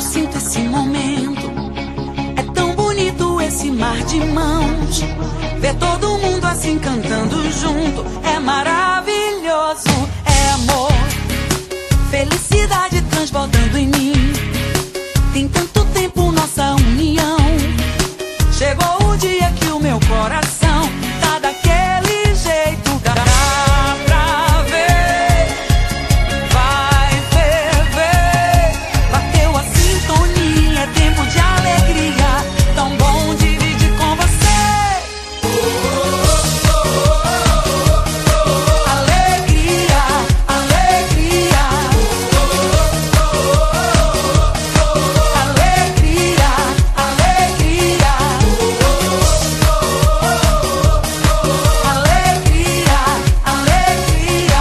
eu sinto esse momento. É tão bonito esse mar de mãos. Ver todo mundo assim cantando junto é maravilhoso. É amor, felicidade transbordando em mim. Tem tanto tempo nossa união. Chegou o dia que o meu coração tá daquele jeito. Dá pra ver, vai ferver. Bateu a sintonia, é tempo de alegria. Tão bom dividir com você. Alegria, alegria. Alegria, alegria. Alegria, alegria.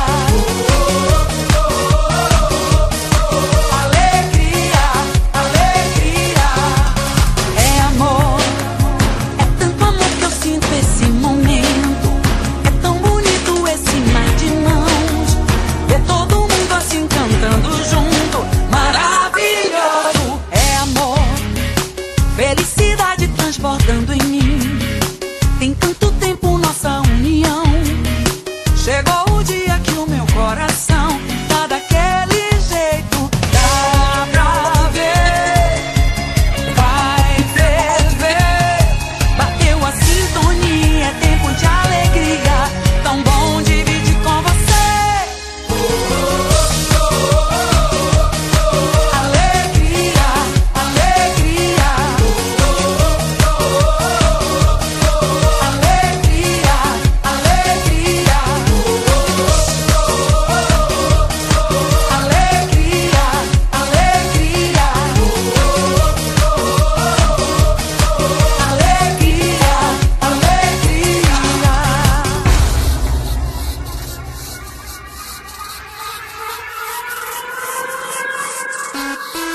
Alegria, alegria. É amor, é tanto amor que eu sinto esse momento. É tão bonito esse mar de mãos. Ver todo mundo assim cantando junto, maravilhoso. É amor, felicidade transbordando em mim. Tem tanto tempo nossa união. Chegou o dia que o meu coração tá daquele jeito. Dá pra ver, vai ferver. Bateu a sintonia, é tempo de alegria. Tão bom dividir com você. Alegria, alegria. Alegria, alegria. Alegria, alegria. Alegria, alegria.